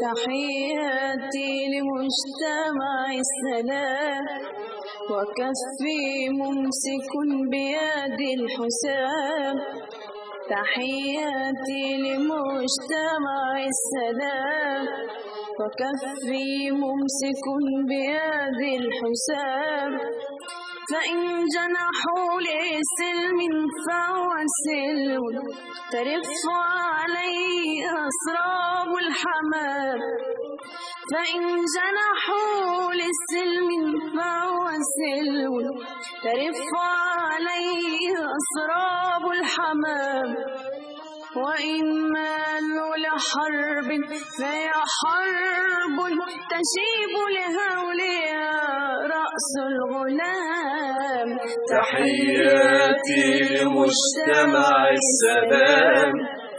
تحياتي لمجتمع السلام وكفي ممسك بيد الحسام. تحياتي لمجتمع السلام وكفي ممسك بيد الحسام. فإن جنحوا لسلم فهو سلم ترف عليه أسراب الحمام. فإن جنحوا للسلم فهو سلم ترف عليه أسراب الحمام. وإن مالوا لحرب فهي حرب تشيب لهولها رأس الغلام. تحياتي لمجتمع السلام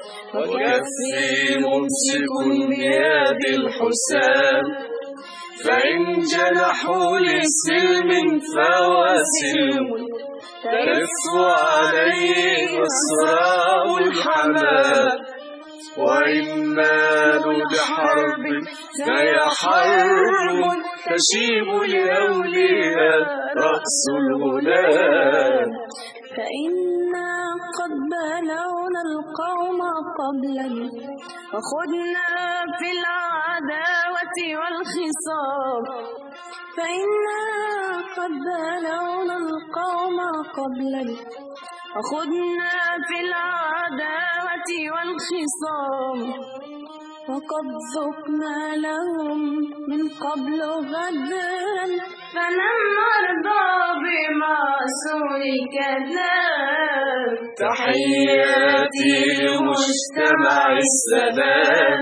وكفي ممسك بيد الحسام. فإن جنحوا لسلم فهو سلم ترف عليه أسراب الحمام. وإن مالوا لحرب فهي حرب تشيب لهولها رأس الغلام. فإنا قد بلونا القوم قبلا وخذنا في العداوة والخصام. فإنا قد بلونا القوم قبلا وخذنا في العداوة والخصام. وقد ذقنا لهم من قبل غدا فلم نرضى بمعصوم الكلام. تحياتي لمجتمع السلام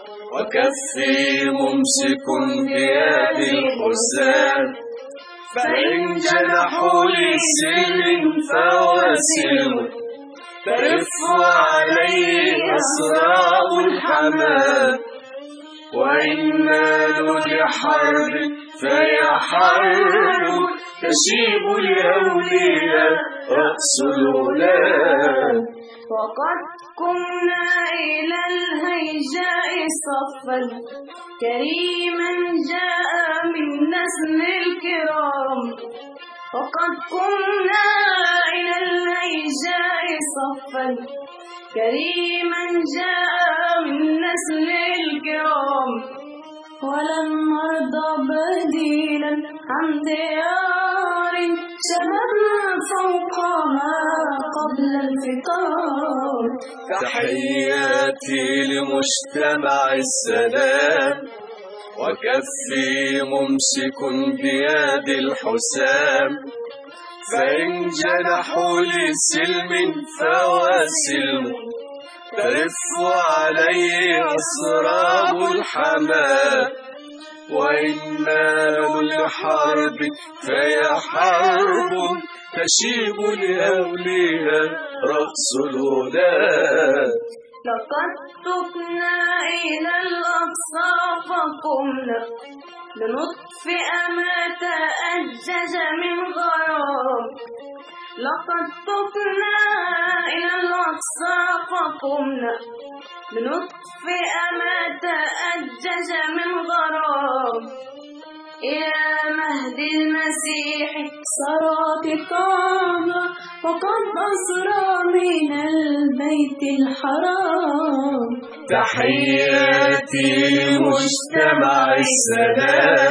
وكفي ممسك بيد الحسام. فإن جنحوا لسلم فهو سلم ترف عليه أسراب الحمام. وإن مالوا لحرب فهي حرب تشيب لهولها رأس الغلام. وقد كنا إلى الهيجاء صفا كريما جاء من نسل الكرام. وقد كنا إلى الهيجاء صفا كريما جاء من نسل الكرام. ولم نرضى بديلا عن ديار شبابنا فوق ما قبل الفطام. تحياتي لمجتمع السلام وكفي ممسك بيد الحسام. فإن جنحوا لسلم فهو سلم ترف عليه أسراب الحمام. وإن مالوا لحرب فهي حرب تشيب لهولها رأس الغلام. لقد تقنا إلى الأقصى فقمنا لنطفئ ما تأجج من غرام. لقد تقنا إلى الأقصى فقمنا لنطفئ ما تأجج من غرام. إلى مهد المسيح صارت طامة وقد أسرى من البيت الحرام. تحياتي لمجتمع السلام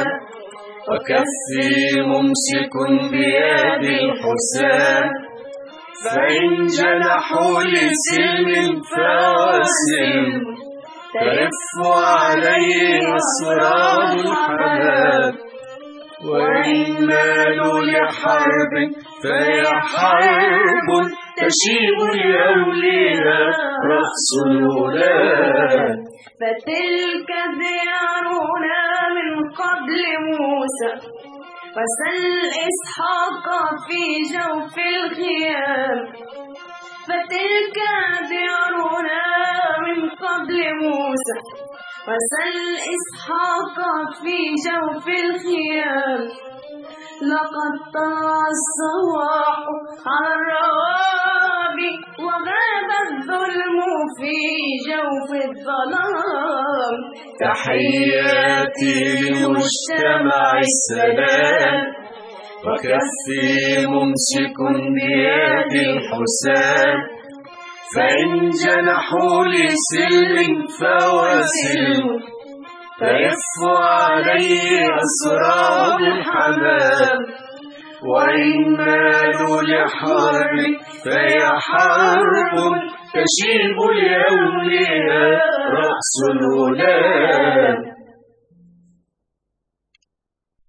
وكفي ممسك بيد الحسام. فإن جنحوا لسلم فهو سلم ترف عليه أسراب الحمام. وإن مالوا لحرب فهي حرب تشيب لهولها رأس الغلام. فتلك ديارنا من قبل موسى وسل إسحاق في جوف الخيام. فتلك ديارنا من قبل موسى وسل إسحاق في جوف الخيام. لقد طلع الصواح على الروابي وغاب الظلم في جوف الظلام. تحياتي لمجتمع السلام وكفي ممسك بيد الحسام فإن جنحوا لسلم فهو سلم فيف عليه أسراب الحمام وإن مالوا لحرب فهي حرب تشيب الأولياء رأس الغلام